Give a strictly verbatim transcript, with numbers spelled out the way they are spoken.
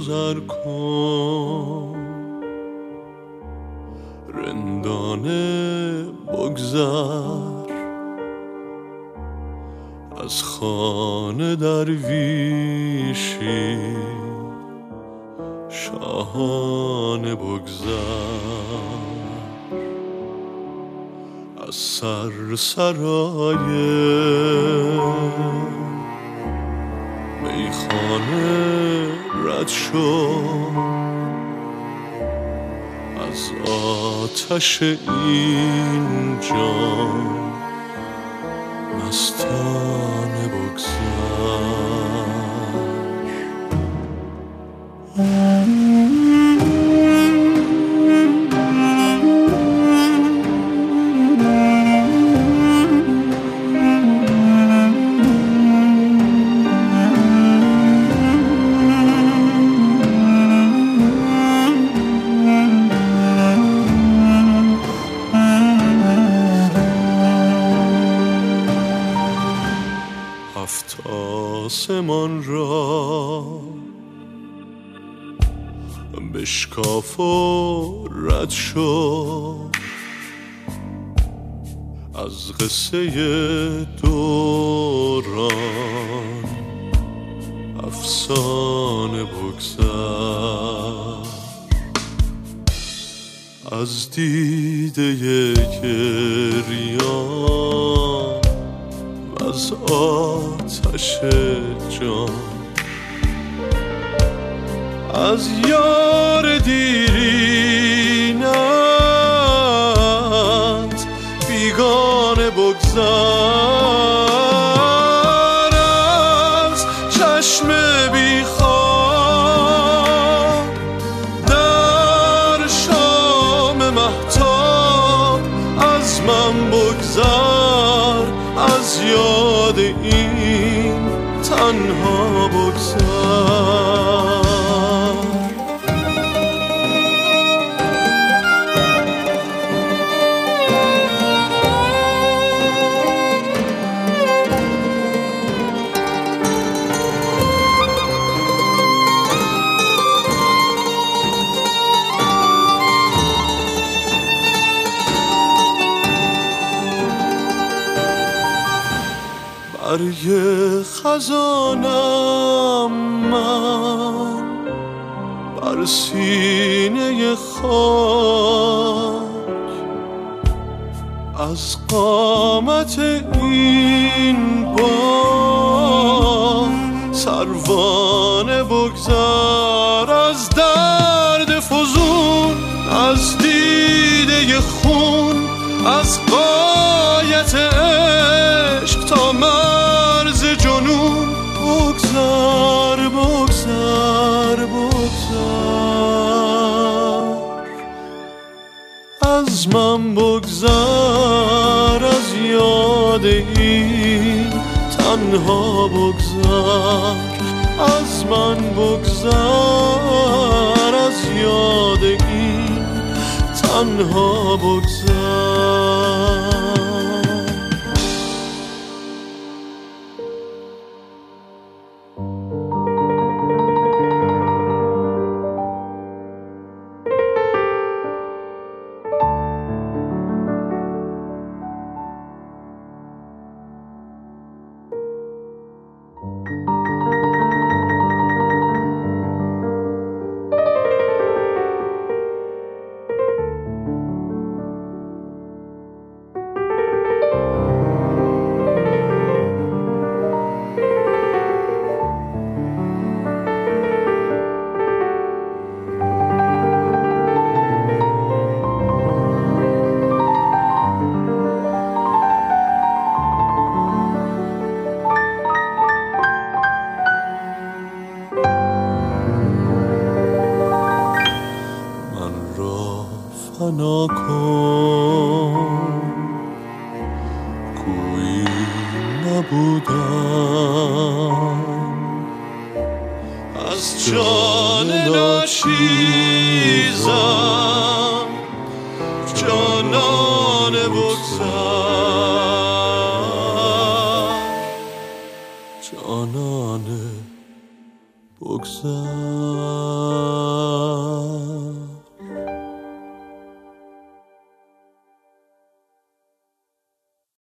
گذر کن، رندانه بگذر از خانه درویشی، شاهانه بگذر از سر سرای میخانه رد شو، از آتش این جان مستانه بگذر. هفت آسمان را بشکاف و رد شو، از قصه دوران افسانه بگذر، از دیده گریان از آتش جان، از یار دیرینت بیگانه بگذر، از چشم بیخواب در شام مهتاب از من بگذر، از یاد این تنها بگذر. برگ خزانم من بر سینه خاک، از قامت این بام سروانه بگذر، از درد فزون از دیده خون، از غایت عشق تا مرز جنون بگذر بگذر بگذر، از من بگذر، از یاد این تنها بگذر، از من بگذر، از یاد این تنها بگذر. فنا کن گویی نبودم، از جان ناچیزم جانانه بگذر، جانانه بگذر.